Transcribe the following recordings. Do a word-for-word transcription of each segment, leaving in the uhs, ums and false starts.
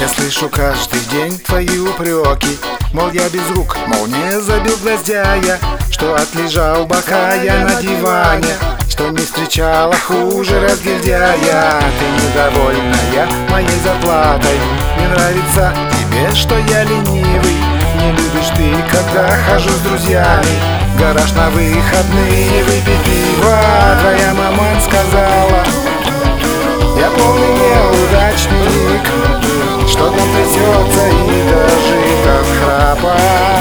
слышу каждый день твои упреки, мол, я без рук, мол, не забил гвоздя я, что отлежал бока я на диване, что не встречала хуже разгильдяя. Ты недовольная моей зарплатой, не нравится тебе, что я ленивый. Не любишь ты, когда хожу с друзьями в гараж на выходные выпить пиво. Твоя маман сказала, я полный неудачник, что там трясется и дрожит от храпа.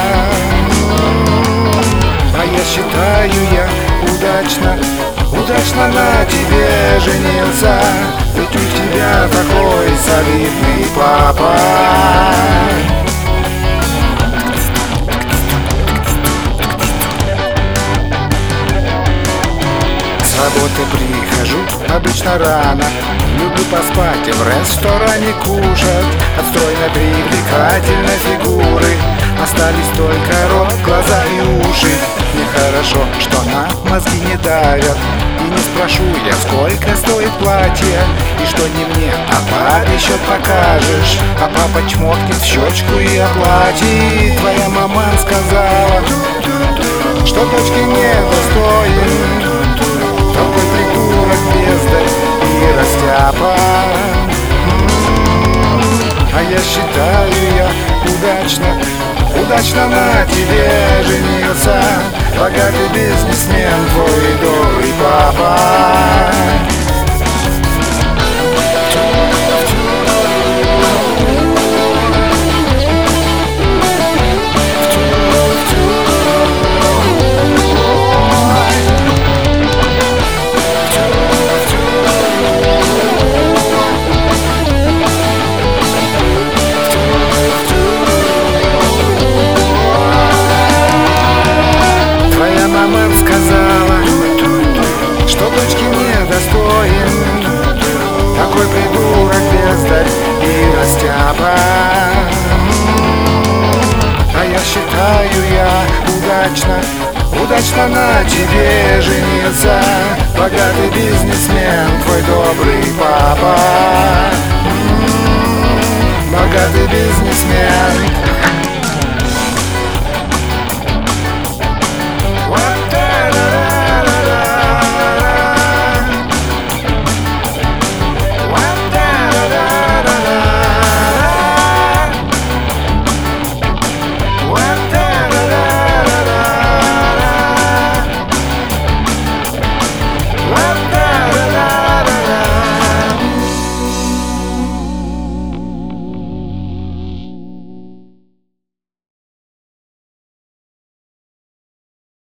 А я считаю, я удачно, удачно на тебе женился, ведь у тебя такой солидный папа. С работы прихожу обычно рано, люблю поспать и в ресторане кушать. От стройной привлекательной фигуры остались только рот, глаза и уши. Нехорошо, что на мозги не давят, и не спрошу я, сколько стоит платье, и что не мне, а папе счет покажешь, а папа чмокнет в щечку и оплатит. Твоя маман сказала, что дочки недостоин такой придурок, бездарь и растяпа. А я считаю, я удачно, удачно на тебе женился, богатый бизнесмен, твой добрый папа. Сказала, что дочки недостоин такой придурок, бездарь и растяпа. А я считаю, я удачно, удачно на тебе женился, богатый бизнесмен, твой добрый папа. Богатый бизнесмен.